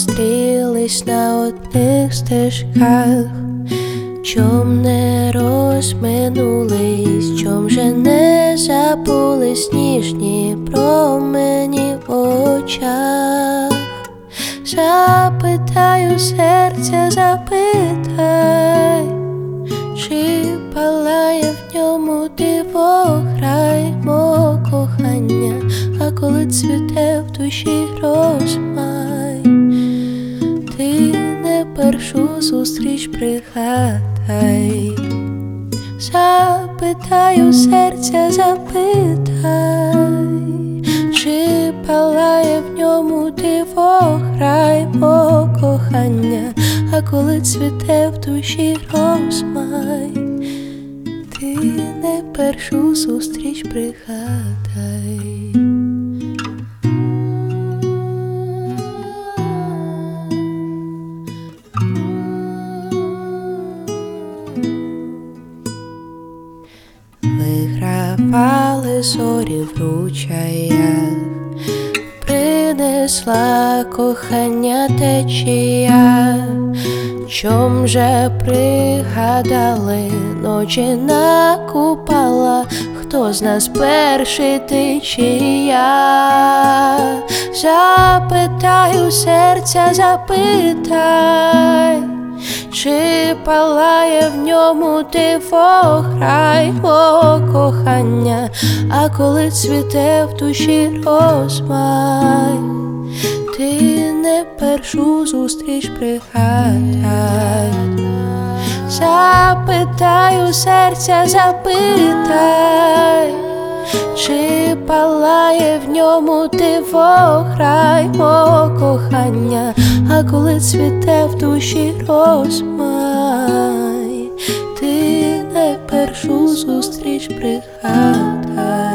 зустрілись на одних стежках, чом не розминулись, чом же не забулись ніжні промені в очах. Запитаю серця, запитай, чи палає в ньому дивограй мого кохання, а коли цвіте в душі розмай, ти не першу зустріч пригадай. Запитаю серця, запитай, чи палає в ньому дивограй мого кохання, а коли цвіте в душі розмай, ти не першу зустріч пригадай. Вигравали зорі в ручаях, принесла кохання течія. Чом же пригадали ночі на купала, хто з нас перший, ти чи я? Запитаю серця, запитай, чи палає в ньому дивограй мого кохання, а коли цвіте в душі розмай, ти не першу зустріч пригадай. Запитаю серця, запитай, чи палає в ньому дивограй мого кохання, а коли цвіте в душі розмай, ти не першу зустріч пригадай.